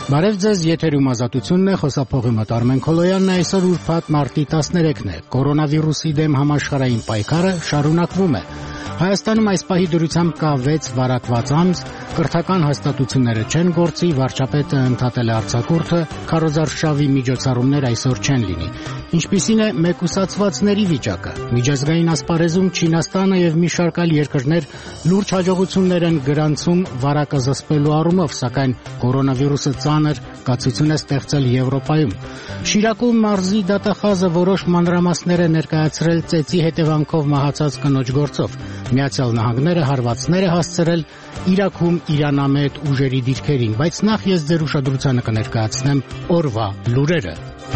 Բարև ձեզ, եթերում Ազատությունն է, խոսափողի մոտ Արմեն Քոլոյանն է, այսօր ուրբաթ մարտի 13-ն է, կորոնավիրուսի դեմ համաշխարհային պայքարը շարունակվում է։ Հայաստանում այս պահի դրությամբ կա 6 վարակված անձ, կրթական հաստատությունները չեն գործի, վարչապետը ընդհատել է արձակուրդը, քարոզարշավի միջոցառումներ այսօր չեն լինի։ Ինչպիսին է մեկուսացվածների վիճակը։ Միջազգային ասպարեզում Չինաստանը եւ մի շարք այլ երկրներ լուրջ հաջողություններ են գրանցում վարակը զսպելու առումով, սակայն կորոնավիրուսը ծանր կացություն է ստեղծել Եվրոպայում։ Շիրակու մարզի դատախազը որոշ մանրամասներ է ներկայացրել ծեծի հետևանքով մահացած կնոջ գործով։ Միացյալ Նահանգները հարվածներ է հասցրել Իրաքում իրանամետ ուժերի դիրքերին, բայց նախ ես ձեր ուշադրությանը կներկայացնեմ օրվա լուրերը։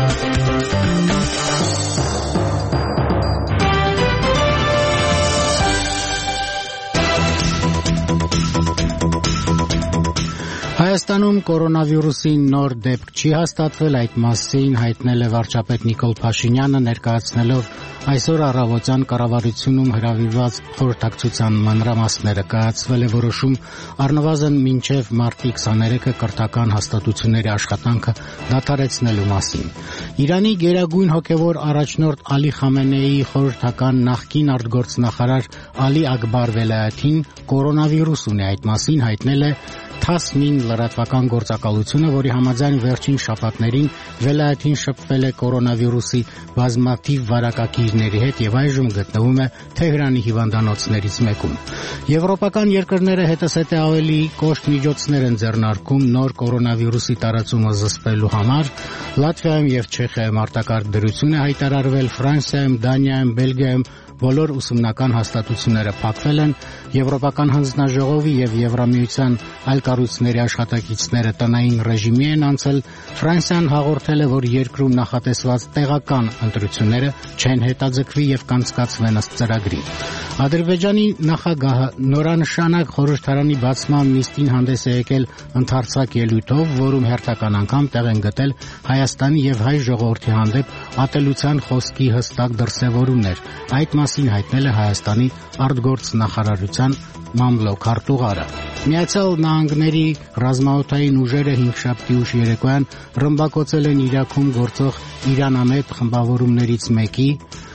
Հայաստանում կորոնավիրուսի նոր դեպք չի հաստատվել, այդ մասին հայտնել է վարչապետ Նիկոլ Փաշինյանը, ներկայացնելով այսօր առավոտյան կառավարությունում հրավիրված խորհրդակցության մանրամասները։ Կայացվել է որոշում առնվազն մինչև մարտի 23-ը կրթական հաստատությունների աշխատանքը դադարեցնելու մասին։ Իրանի գերագույն հոգևոր առաջնորդ Ալի Խամենեիի խորհրդական նախկին արտգործնախարար Ալի Ակբար Վելայաթին կորոնավիրուս ունի, այդ մասին հայտնել է Թասնին լրատվական գործակալությունը, որի համաձայն վերջին շաբաթներին Վելայաթին շփվել է կորոնավիրուսի բազմաթիվ վարակակիրների հետ եւ այժմ գտնվում է Թեհրանի հիվանդանոցներից մեկում։ Եվրոպական երկրները հետզհետե ավելի կոշտ միջոցներ են ձեռնարկում նոր կորոնավիրուսի տարածումը զսպելու համար։ Լատվիայում եւ Չեխիայում արտակարգ դրություն է հայտարարվել, Ֆրանսիայում, Դանիայում, Բելգիայում բոլոր ուսումնական հաստատությունները փակվել են, Եվրոպական հանձնաժողովի եւ Եվրամիության այլ կառույցների աշխատակիցները տնային ռեժիմի են անցել։ Ֆրանսիան հաղորդել է, որ երկրում նախատեսված տեղական ընտրությունները չեն հետաձգվի եւ կանցկացվեն ըստ ծրագրի։ Ադրբեջանի նախագահը նորանշանակ խորհրդարանի բացման նիստին հանդես է եկել ընդարձակ ելույթով, որում հերթական անգամ տեղ են գտել Հայաստանի եւ հայ ժողովրդի հանդեպ ատելության խոսքի հստակ դրսեւորումներ։ Այդ մասին հայտնել է Հայաստանի արտգործնախարարության մամլոք արտուղարը։ Միացյալ Նահանգների ռազմաօդային ուժերը 5 շաբթի ուշ երեկոյան ռմբակոծել են Իրաքում գործող իրանամետ խմբավորումներից մեկի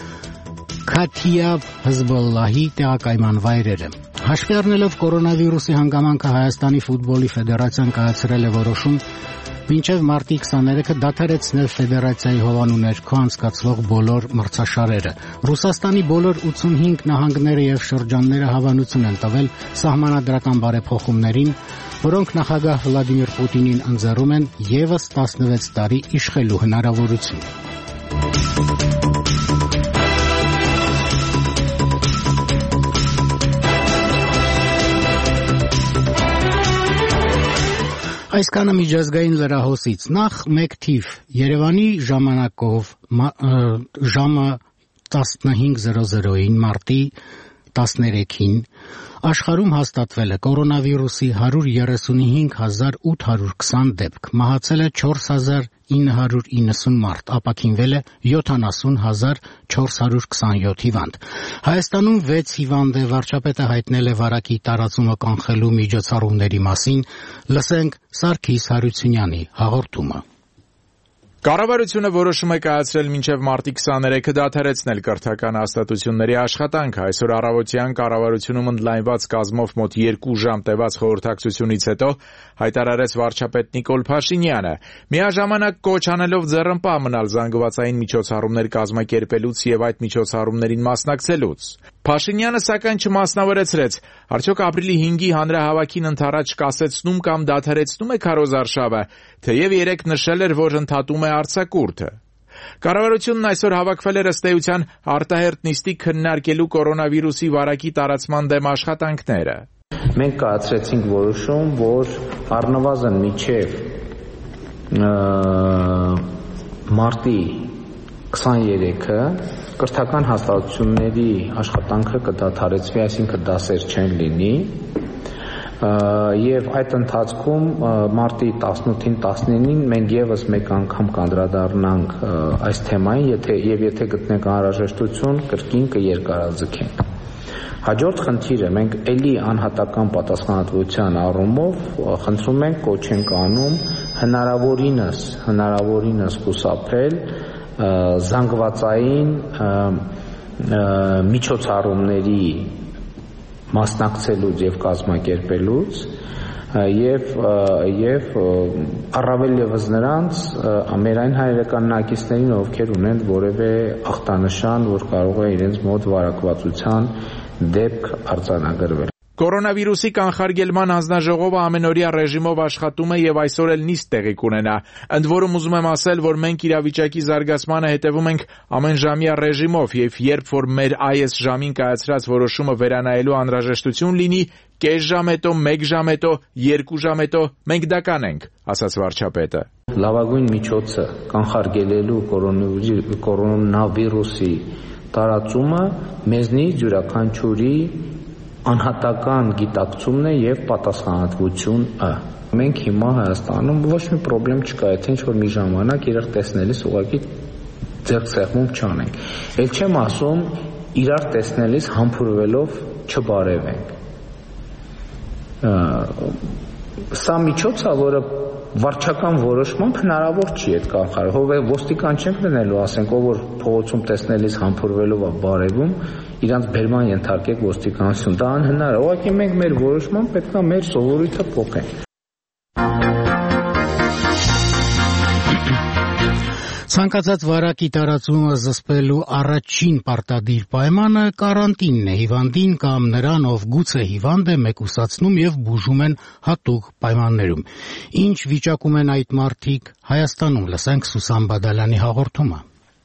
Քաթիաբ Հզբոլլահի տեղակայման վայրերը։ Հաշվի առնելով կորոնավիրուսի հանգամանքը Հայաստանի ֆուտբոլի ֆեդերացիան կայացրել է որոշում մինչև մարտի 23-ը դադարեցնել ֆեդերացիայի հովանու ներքո անցկացվող բոլոր մրցաշարերը։ Ռուսաստանի բոլոր 85 նահանգները եւ շրջանները հավանություն են տվել սահմանադրական բարեփոխումներին, որոնք նախագահ Վլադիմիր Պուտինին ընձեռում են եւս 16 տարի իշխելու հնարավորություն։ Այսքանը միջազգային լրահոսից։ Նախ մեկ թիվ Երևանի ժամանակով ժամը 15:00-ին մարտի 13-ին աշխարհում հաստատվել է կորոնավիրուսի 135,820 դեպք, մահացել է 4,990 մարդ, ապաքինվել է 70,427 հիվանդ։ Հայաստանում 6 հիվանդ է, վարչապետը հայտնել է վարակի տարածումը կանխելու միջոցառումների մասին։ Լսենք Սարգիս Հարությունյանի հաղորդումը։ Կառավարությունը որոշում է կայացրել մինչև մարտի 23-ը դադարեցնել կրթական հաստատությունների աշխատանքը։ Այսօր առավոտյան կառավարությունում ընդլայնված կազմով մոտ 2 ժամ տևած խորհրդակցությունից հետո հայտարարեց վարչապետ Նիկոլ Փաշինյանը, միաժամանակ կոչ անելով ձեռնպահ մնալ զանգվածային միջոցառումներ կազմակերպելուց եւ այդ միջոցառումներին մասնակցելուց։ Փաշինյանը սակայն չմասնավորեցրեց, արդյոք ապրիլի 5-ի հանրահավաքին ընդառաջ կասեցնում կամ դադարեցնում է քարոզարշավը, թեև երեկ նշել էր, որ ընդհատում է արձակուրդը։ Կառավարությունն այսօր հավաքվել էր ըստ էության արտահերթ նիստի քննարկելու կորոնավիրուսի վարակի տարածման դեմ աշխատանքները։ Մենք կայացրեցինք որոշում, որ առնվազն մինչև մարտի 23-ը կրթական հաստատությունների աշխատանքը կդադարեցվի, այսինքն դասեր չեն լինի, եւ այդ ընթացքում մարտի 18-ին 19-ին մենք եւս մեկ անգամ կանդրադառնանք այս թեմային, եթե գտնենք անհրաժեշտություն, կրկին կերկարաձգենք։ Հաջորդ խնդիրը մենք ելի անհատական պատասխանատվության առումով խնդրում ենք, կոչ ենք անում հնարավորինս խուսափել զանգվածային միջոցառումների մասնակցելուց եւ կազմակերպելուց եւ առավել եւս նրանց մեր այն հայրական նակիցներին, ովքեր ունեն որևէ ախտանշան, որ կարող է իրենց մոտ վարակվածության դեպք արձանագրվել։ Կորոնավիրուսի կանխարգելման հանձնաժողովը ամենօրյա ռեժիմով աշխատում է եւ այսօր էլ նիստ տեղի կունենա։ Ընդ որում ուզում եմ ասել, որ մենք իրավիճակի զարգացմանը հետևում ենք ամենժամյա ռեժիմով եւ երբ որ մեր այս ժամին կայացրած որոշումը վերանայելու անհրաժեշտություն լինի, կես ժամ հետո, 1 ժամ հետո, 2 ժամ հետո մենք դա կանենք, ասաց վարչապետը։ Լավագույն միջոցը կանխարգելելու կորոնավիրուսի տարածումը մեզնից յուրաքանչյուրի անհատական գիտակցումն է եւ պատասխանատվությունը։ Մենք հիմա Հայաստանում ոչ մի խնդրեմ չկա, եթե ինչ-որ մի ժամանակ իրար տեսնելիս ուղղակի ձեռքսեղմում չանենք։ Էլ չեմ ասում իրար տեսնելիս համբուրվելով չբարևենք։ Սա միջոց է, որը վարչական որոշմամբ հնարավոր չի այդ կանխարգելը։ Ոստիկան չենք դնելու, ասենք, ով որ փողոցում տեսնելիս համբուրվելով է բարևում, իրանց բերման ենթարկեք ոստիկանություն, դա անհնար է։ Ուղղակի մենք մեր որոշմամբ պետք է մեր սովորույթը փոխենք։ Ցանկացած վարակի տարածումը զսպելու առաջին պարտադիր պայմանը կարանտինն է հիվանդին կամ նրան, ով գուցե հիվանդ է, մեկուսացնում եւ բուժում են հատուկ պայմաններում։ Ինչ վիճակում են այդ մարդիկ Հայաստանում, լսենք Սուսան Բադալյանի հաղորդումը։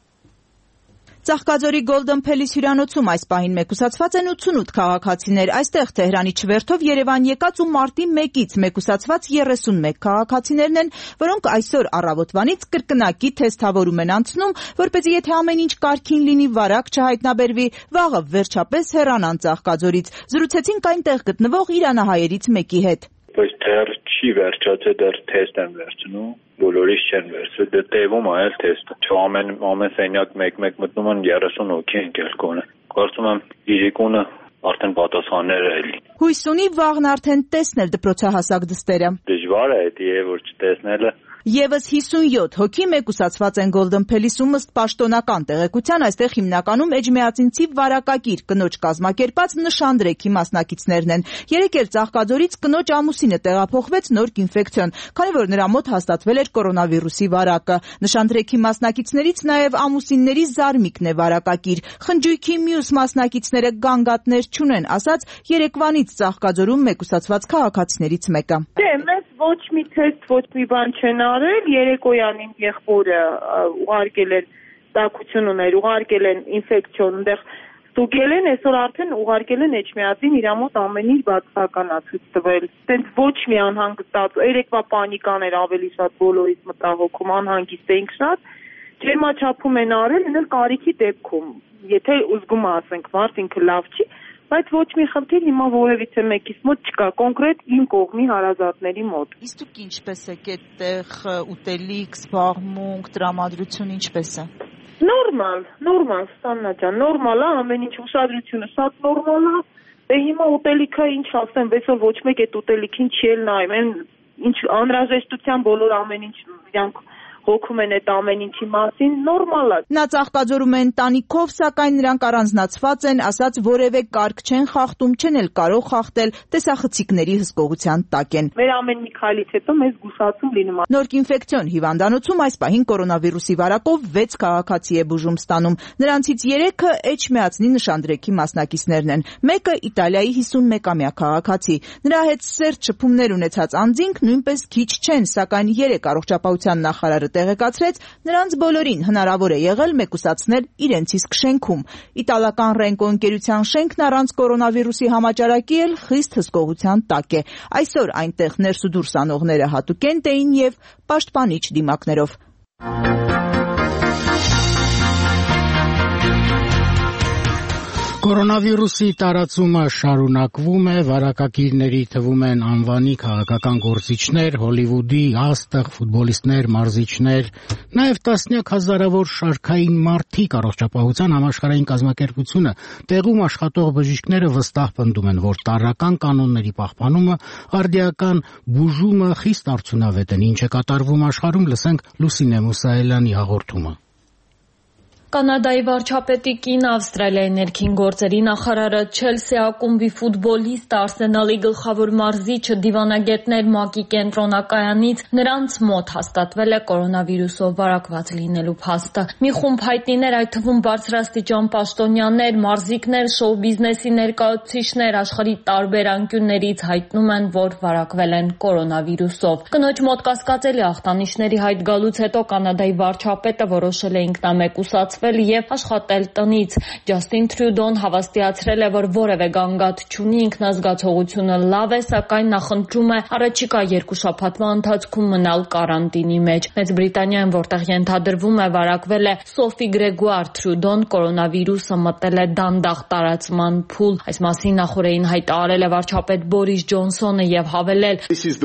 Ծաղկաձորի Golden Palace հյուրանոցում այս պահին մեկուսացված են 88 քաղաքացիներ։ Այստեղ Թեհրանի չվերթով Երևան եկած ու մարտի 1-ից մեկուսացված 31 քաղաքացիներն են, որոնք այսօր առավոտվանից կրկնակի թեստավորում են անցնում, որպեսզի եթե ամեն ինչ կարգին լինի, վարակ չհայտնաբերվի, վաղը վերջապես հեռանան Ծաղկաձորից։ Զրուցեցինք այնտեղ գտնվող իրանահայերից մեկի հետ։ Բայց դեռ չի վերջացել, դեռ թեստ են վերցնում, բոլորից չեն վերցրել, դե տևում է էլ թեստը։ Ամեն սենյակ 1-1 մտնում են 30 հոգի ընկել կոնը։ Կարծում եմ իրիկունը արդեն պատասխաններ է լինի։ Հույս ունի վաղն արդեն տեսնել դպրոցահասակ դստերը։ Դժվար է դա որ չտեսնելը։ Եվս 57 հոգի մեկուսացված են Golden Palace-ում ըստ պաշտոնական տեղեկության, այստեղ հիմնականում էջմիածինցի վարակակիր կնոջ կազմակերպած նշանդրեքի մասնակիցներն են։ Երեկ էլ Ծաղկաձորից կնոջ ամուսինը տեղափոխվեց նոր ինֆեկցիոն, քանի որ նրա մոտ հաստատվել էր կորոնավիրուսի վարակը։ Նշանդրեքի մասնակիցներից նաև ամուսինների զարմիկն է վարակակիր։ Խնջույքի մյուս մասնակիցները գանգատներ չունեն, ասաց երեկվանից Ծաղկաձորում մեկուսացված քաղաքացիներից մեկը։ Ոչ մի թեստ, ոչ մի բան չեն արել, երեկոյան իմ եղբորը ուղարկել են տաքություն ուներ, ուղարկել են ինֆեկցիոն, այնտեղ ստուգել են, այսօր արդեն ուղարկել են էջմիածին, իր մոտ ամեն ինչ բացականա ցույց տվել։ Տենց ոչ մի անհանգստած, երեկվա պանիկան էր ավելի շատ բոլորից մտահոգում, անհանգիստ էինք շատ, ջերմաչափում են արել, ինել կարիքի դեպքում, եթե ուզգում ասենք, մարդ ինքը լավ չի, բայց ոչ մի խնդիր հիմա որևիցե մեկից մոտ չկա, կոնկրետ իմ կողմի հարազատների մոտ։ Իսկ դուք ինչպես եք այդտեղ ուտելիք, զբաղմունք, տրամադրություն ինչպես է։ Նորմալ, Սաննա ջան, նորմալ է, ամեն ինչ ուշադրությունը շատ նորմալ է։ Դե հիմա ուտելիքը ինչ ասեմ, այսօր ոչ մեկ այդ ուտելիքին չի էլ նայում, ինչ անհրաժեշտության բոլոր ամեն ինչ իրանք հոգում են այդ ամեն ինչի մասին, նորմալ է։ Նա Ծաղկաձորում է ընտանիքով, սակայն նրանք առանձնացված են, ասաց որևէ կարգ չեն խախտում, չեն էլ կարող խախտել, տեսախցիկների հսկողության տակ են։ Մեր ամեն մի քայլից հետո մեզ զգուշացում լինում է։ Նոր ինֆեկցիոն հիվանդանոցում այս պահին կորոնավիրուսի վարակով 6 քաղաքացի է բուժում ստանում։ Նրանցից 3-ը էջմիածնի նշանդրեքի մասնակիցներն են։ Մեկը Իտալիայի 51-ամյա քաղաքացի։ Նրա հետ սերտ շփումներ ունեցած անձինք նույնպես քիչ չեն, սակայն 3 առողջապահության նախարարը տեղեկացրեց, նրանց բոլորին հնարավոր է եղել մեկուսացնել իրենց իսկ շենքում։ Իտալական Ռենկո ընկերության շենքն առանց կորոնավիրուսի համաճարակի էլ խիստ հսկողության տակ է։ Այսօր այնտեղ ներս ու դուրս անողները հատուկենտ էին եւ պաշտպանիչ դիմակներով։ Կորոնավիրուսի տարածումը շարունակվում է, վարակագիրների թվում են անվանի քաղաքական գործիչներ, Հոլիվուդի աստղ, ֆուտբոլիստներ, մարզիչներ, նաև տասնյակ հազարավոր շարքային մարդիկ։ Առողջապահության համաշխարհային կազմակերպությունը տեղում աշխատող բժիշկները վստահ պնդում են, որ տարրական կանոնների պահպանումը, արդիական բուժումը խիստ արդյունավետ են։ Ինչ է կատարվում աշխարհում, լսենք Լուսինե Մուսայելյանի հաղորդումը։ Կանադայի վարչապետի կինը, Ավստրալիայի ներքին գործերի նախարարը, Չելսի ակումբի ֆուտբոլիստ, Արսենալի գլխավոր մարզիչը, դիվանագետներ ՄԱԿ-ի կենտրոնակայանից նրանց մոտ հաստատվել է կորոնավիրուսով վարակված լինելու փաստը։ Մի խումբ հայտնիներ, այդ թվում բարձրաստիճան պաշտոնյաներ, մարզիկներ, շոու բիզնեսի ներկայացուցիչներ աշխարհի տարբեր անկյուններից հայտնում են, որ վարակվել են կորոնավիրուսով։ Կնոջ մոտ կասկածելի ախտանիշների հայտ գալուց հետո Կանադայի վարչապետը որոշել է ինքնամեկուսացվել եւ աշխատել տնից։ Ջաստին Թրյուդոն հավաստիացրել է, որ որևէ գանգատ չունի, ինքնազգացողությունը լավ է, սակայն նախընտրում է առաջիկա 2 շաբաթվա ընթացքում մնալ կարանտինի մեջ։ Մեծ Բրիտանիայում, որտեղ ենթադրվում է վարակվել է Սոֆի Գրեգուար Թրյուդոն, կորոնավիրուսը մտել է դանդաղ տարածման փուլ։ Այս մասին նախորդին հայտարարել է վարչապետ Բորիս Ջոնսոնը եւ հավելել.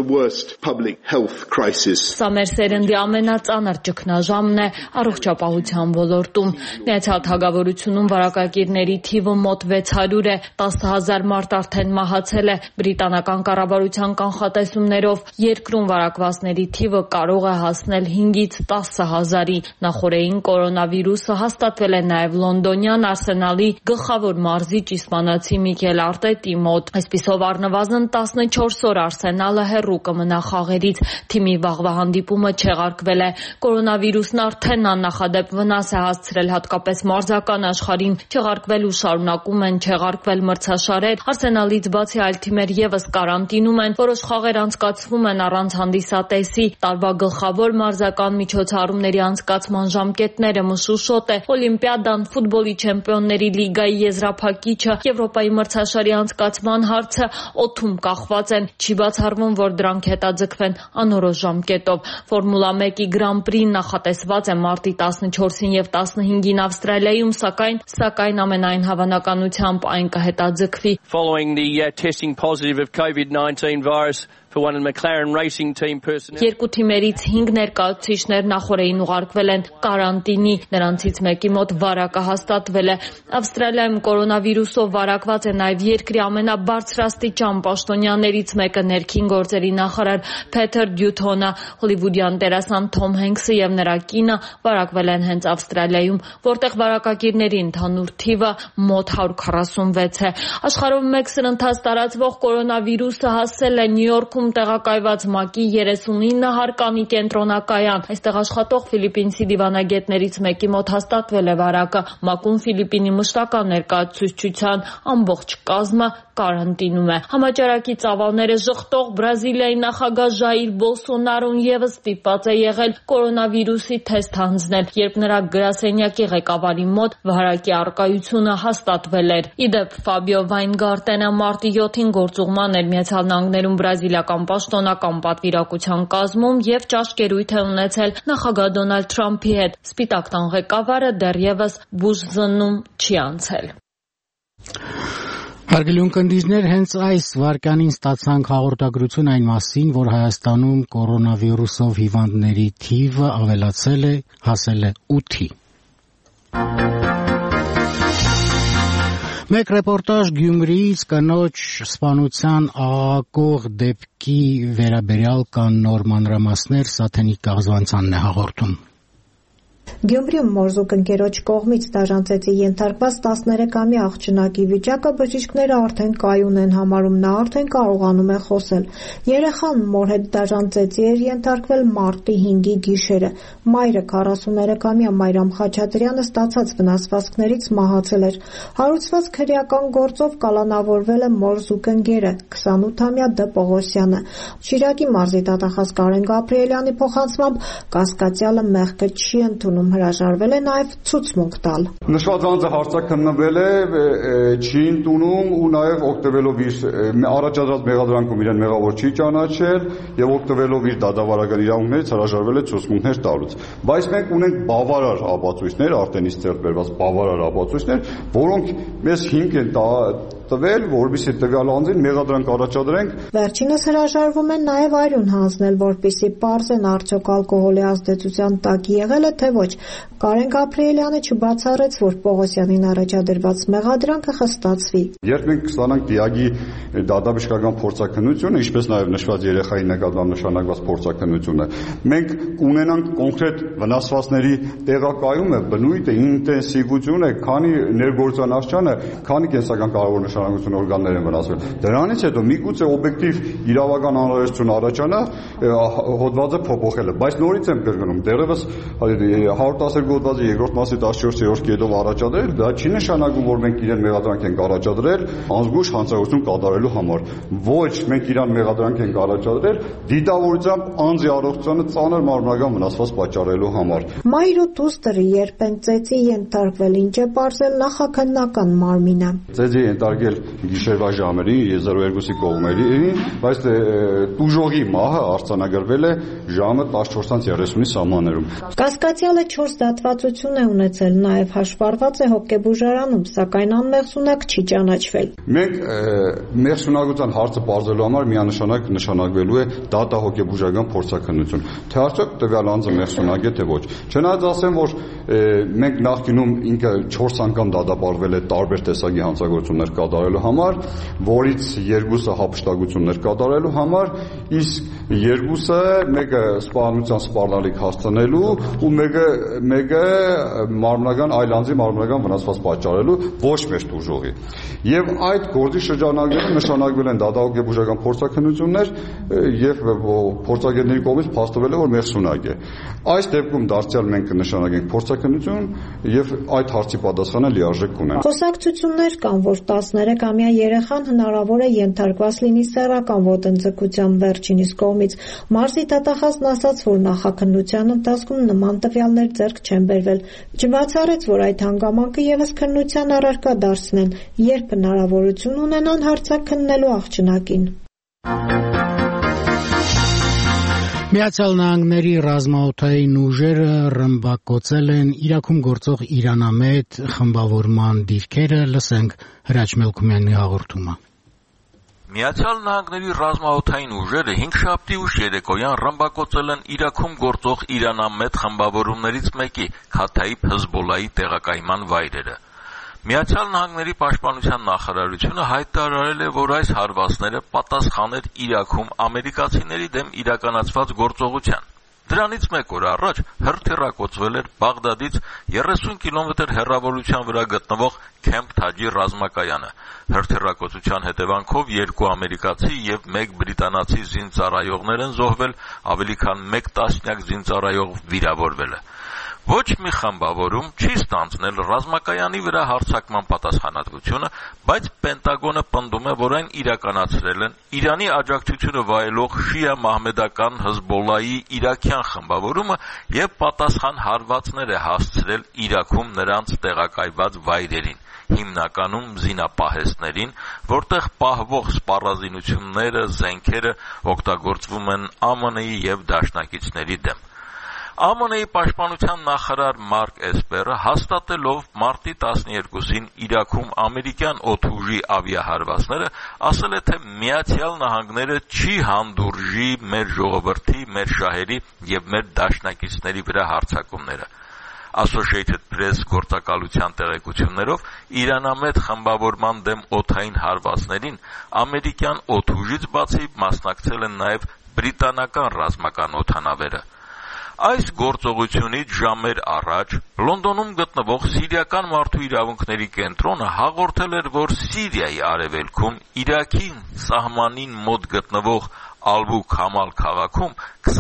Սա մեր սերնդի ամենածանր ճգնաժամն է առողջապահության ոլորտում։ Միացյալ Թագավորությունում վարակագիրների թիվը մոտ 600 է, 10,000 մարդ արդեն մահացել է։ Բրիտանական կառավարության կանխատեսումներով երկրում վարակվածների թիվը կարող է հասնել 5-ից 10,000-ի։ Նախորդին կորոնավիրուսը հաստատվել է նաև լոնդոնյան Արսենալի գլխավոր մարզիչ իսպանացի Միկել Արտետի մոտ։ Այսպիսով առնվազն 14 օր Արսենալը հեռու կմնա խաղերից։ Թիմի վաղվա հանդիպումը չեղարկվել է։ Կորոնավիրուսն արդեն աննախադեպ վնաս է հասցրել հատկապես մարզական աշխարհին, չեղարկվելու շարունակում են չեղարկվել մրցաշարեր։ Արսենալից բացի այլ թիմեր եւս կարանտինում են, որոշ խաղեր անցկացվում են առանց հանդիսատեսի։ Տարվա գլխավոր մարզական միջոցառումների անցկացման ժամկետները մշուշոտ է։ Օլիմպիադան, ֆուտբոլի չեմպիոնների լիգայի եզրափակիչը, Եվրոպայի մրցաշարի անցկացման հարցը օդում կախված են։ Չի բացառվում, որ դրանք հետաձգվեն անորոշ ժամկետով։ Ֆորմուլա 1-ի Գրանպրին նախատեսված է մարտի 14-ին եւ 15-ին Ավստրալիայում, սակայն ամենայն հավանականությամբ այն կհետաձգվի։ Following the testing positive of COVID-19 virus for one of the McLaren racing team personnel. Երկու թիմերից 5 ներկայացուցիչներ նախորդին ուղարկվել են կարանտինի, նրանցից մեկի մոտ վարակը հաստատվել է։ Ավստրալիայում կորոնավիրուսով վարակված է նաև երկրի ամենաբարձրաստիճան պաշտոնյաներից մեկը, ներքին գործերի նախարար Փեթեր Դյութոնը, հոլիվուդյան դերասան Թոմ Հենքսը եւ նրա կինը վարակվել են հենց Ավստրալիայում, որտեղ վարակագիրների ընդհանուր թիվը մոտ 146 է։ Աշխարհում մեկ սրընթաց տարածվող կորոնավիրուսը հասել է Նյու Յորքում տեղակայված ՄԱԿ-ի 39 հարկանի կենտրոնակայան։ Այստեղ աշխատող ֆիլիպինցի դիվանագետներից մեկի մոտ հաստատվել է վարակը։ ՄԱԿ-ում Ֆիլիպինի մշտական ներկայացուցչության ամբողջ կազմը կարանտինում է։ Համաճարակի ծավալները ժխտող Բրազիլիայի նախագահ Ժայիր Բոլսոնարոն եւս ստիպված է եղել կորոնավիրուսի թեստ հանձնել, երբ նրա գրասենյակի ղեկավարի մոտ վարակի առկայությունը հաստատվել էր։ Իդեպ Ֆաբիո Վայնգարտենը մարտի 7-ին գործուղման էր Միացյալ Նահանգներում բրազիլիական պաշտոնական պատվիրակության կազմում եւ ճաշկերույթ է ունեցել նախագահ Դոնալդ Թրամփի հետ։ Սպիտակ տան ղեկավարը դեռևս բուժզննում չի անցել։ Հարգելի ունկնդիրներ, հենց այս վարքյանին ստացանք հաղորդագրություն այն մասին, որ Հայաստանում կորոնավիրուսով հիվանդների թիվը ավելացել է, հասել է 8-ի։ Մեկ ռեպորտաժ Գյումրիից կնոջ սպանության աղաղակող դեպքի վերաբերյալ կան նոր մանրամասներ, Սաթենիկ Կաղզվանցյանն է հաղորդում։ Գյումրիում մորզուկ ընկերոջ կողմից դաժանծեցի ենթարկված 13-ամյա աղջնակի վիճակը բժիշկները արդեն կայուն են համարում, նա արդեն կարողանում է խոսել։ Երեխան մոր հետ դաժանծեցի էր ենթարկվել մարտի 5-ի գիշերը։ Մայրը 43-ամյա Մայրամ Խաչատրյանը ստացած վնասվածքներից մահացել էր։ Հարուցված քրեական գործով կալանավորվել է մորզուկ ընկերը 28-ամյա Դ. Պողոսյանը։ Շիրակի մարզի դատախազ Կարեն Գաբրիելյանի փոխանցմամբ կասկածյալը մեղքը չի ընդունում Հայաստանում հրաժարվել է նաև ցուցմունք տալ։ Նշված անձը հարցաքննվել է Չին տունում ու նաև օգտվելով իր առաջադրած մեղադրանքում իրեն մեղավոր չի ճանաչել եւ օգտվելով իր դատավարական իրավունքներից հրաժարվել է ցուցմունքներ տալուց։ Բայց մենք ունենք բավարար ապացույցներ, արդեն իսկ ձեռք բերված բավարար ապացույցներ, որոնք մեզ հիմք են տվել, որովհետեւ տվյալ անձին մեղադրանք առաջադրենք։ Վերջինս հրաժարվում են նաև այրուն հանձնել, որպեսզի պարզեն արդյոք ալկոհոլի ազդեցության տակ եղել է, թե ոչ։ Կարեն Գաբրիելյանը չբացառեց, որ Պողոսյանին առաջադրված մեղադրանքը խստացվի։ Երբ մենք ստանանք դիագի դատաբժշկական փորձաքննությունը, ինչպես նաև նշված երեխայի նկատմամբ նշանակված փորձաքննությունը, մենք կունենանք կոնկրետ վնասվածքների տեղակայումը, բնույթը, ինտենսիվությունը, քանի ներգործանարչանը, քանի կենսական կարևոր նշանակություն օրգաններ են վնասվել։ Դրանից հետո միգուցե օբյեկտիվ իրավական անհրաժեշտություն առաջանա հոդվածը փոփոխելը, բայց նորից եմ կրկնում, դեռևս 110 հոդվածի երկրորդ մասի 14-րդ կետով առաջադրել, դա չի նշանակում, որ մենք իրեն մեղադրանք ենք առաջադրել անզգույշ հանցագործություն կատարելու համար։ Ոչ, մենք իրան մեղադրանք ենք առաջադրել դիտավորությամբ անձի առողջությանը ծանր մարմնական վնասված պատճառելու համար։ Մայր ու դուստրը երբ են ծեծի ենթարկվել, ինչ է պարզել նախաքննական մարմինը։ Ծեծի ենթարկել գիշերվա ժամերին 02-ի կողմերին, բայց տուժողի մահը արձանագրվել է ժամը 14:30-ի սահմաններում։ Կասկածյալը 4 դատվածություն է ունեցել, նաև հաշվառված է հոգեբուժարանում, սակայն անմեղսունակ չի ճանաչվել։ Մենք մեղսունակության հարցը բարձելու համար միանշանակ նշանակվելու է դատահոգեբուժական փորձաքննություն։ Թե արդյոք տվյալ անձը մեղսունակ է, թե ոչ։ Չնայած ասեմ, որ մենք նախկինում ինքը 4 անգամ դատապարտվել է տարբեր տեսակի հանցագործություններ կատարելու համար, որից 2-ը հափշտակություններ կատարելու համար, իսկ 2-ը մեկը սպանության սպառնալիք հասցնելու ու մեկը մարմնական այլ անձի մարմնական վնասված պատճառելու ոչ մեր տուժողի։ Եվ այդ գործի շրջանակներում նշանակվել են դատահոգեբուժական փորձաքննություններ եւ փորձագետների կողմից փաստվել է, որ մեղսունակ է։ Այս դեպքում դարձյալ մենք կնշանակենք փորձաքննություն եւ այդ հարցի պատասխանը լիարժեք կունենա։ Խոսակցություններ կան, որ 13-ամյա երեխան հնարավոր է ենթարկված լինի սեռական ոտնձգության վերջինիս կողմից։ Մարզի դատախազն ասաց, որ նախաքննության ընթացքում նման տվյալներ ձեռք չեն բերվել։ Չբացառեց, որ այդ հանգամանքը եւս քննության առարկա դարձնեն, երբ հնարավորություն ունենան հարցաքննելու աղջնակին։ Միացյալ Նահանգների ռազմաօդային ուժերը ռմբակոծել են Իրաքում գործող իրանամետ խմբավորման դիրքերը, լսենք Հրաչ Մելքումյանի հաղորդումը։ Միացյալ Նահանգների ռազմաօդային ուժերը 5-շաբթի ուշ երեկոյան ռմբակոծել են Իրաքում գործող իրանամետ խմբավորումներից մեկի Քաթայիբ Հզբոլայի տեղակայման վայրերը։ Միացյալ Նահանգների պաշտպանության նախարարությունը հայտարարել է, որ այս հարվածները պատասխան էր Իրաքում ամերիկացիների դեմ իրականացված գործողության։ Դրանից մեկ օր առաջ հրթիռակոծվել էր Բաղդադից 30 կիլոմետր հեռավորության վրա գտնվող Քեմփ Թաջի ռազմակայանը։ Հրթիռակոծության հետևանքով 2 ամերիկացի եւ 1 բրիտանացի զինծառայողներ են զոհվել, ավելի քան 1 տասնյակ զինծառայող վիրավորվել է։ Ոչ մի խմբավորում չի ստանձնել ռազմակայանի վրա հարձակման պատասխանատվությունը, բայց Պենտագոնը պնդում է, որ այն իրականացրել են Իրանի աջակցությունը վայելող շիա մահմեդական Հզբոլայի իրաքյան խմբավորումը եւ պատասխան հարվածներ է հասցրել Իրաքում նրանց տեղակայված վայրերին, հիմնականում զինապահեստներին, որտեղ պահվող սպառազինությունները, զենքերը օգտագործվում են ԱՄՆ-ի եւ դաշնակիցների դեմ։ ԱՄՆ-ի պաշտպանության նախարար Մարկ Էսպերը հաստատելով մարտի 12-ին Իրաքում ամերիկյան օդուժի ավիահարվածները ասել է, թե Միացյալ Նահանգները չի հանդուրժի մեր ժողովրդի, մեր շահերի եւ մեր դաշնակիցների վրա հարձակումները։ Associated Press գործակալության տեղեկություններով իրանամետ խմբավորման դեմ օդային հարվածներին ամերիկյան օդուժից բացի մասնակցել են նաեւ բրիտանական ռազմական օդանավերը։ Այս գործողությունից ժամեր առաջ Լոնդոնում գտնվող Սիրիական մարդու իրավունքների կենտրոնը հաղորդել էր, որ Սիրիայի արևելքում Իրաքի սահմանին մոտ գտնվող Ալբուկ Համալ քաղաքում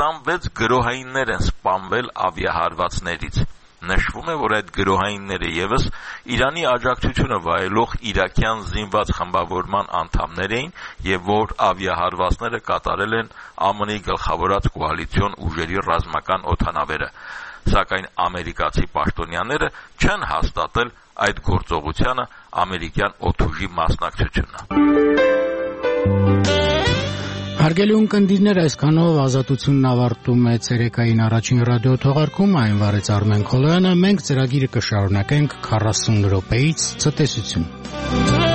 26 գրոհայիններ են սպանվել ավիահարվածներից։ Նշվում է, որ այդ գրոհայինները եւս Իրանի աջակցությունը վայելող իրաքյան զինված խմբավորման անդամներ էին եւ որ ավիահարվածները կատարել են ԱՄՆ-ի գլխավորած կոալիցիոն ուժերի ռազմական օդանավերը։ սակայն ամերիկացի պաշտոնյաները չեն հաստատել այդ գործողությանը ամերիկյան օդուժի մասնակցությունը։ Հարգելի ունկնդիրներ, այսքանով Ազատությունն ավարտում է ցերեկային առաջին ռադիոթողարկումը, այն վարեց Արմեն Քոլոյանը, մենք ծրագիրը կշարունակենք 40 րոպեից ցտեսություն։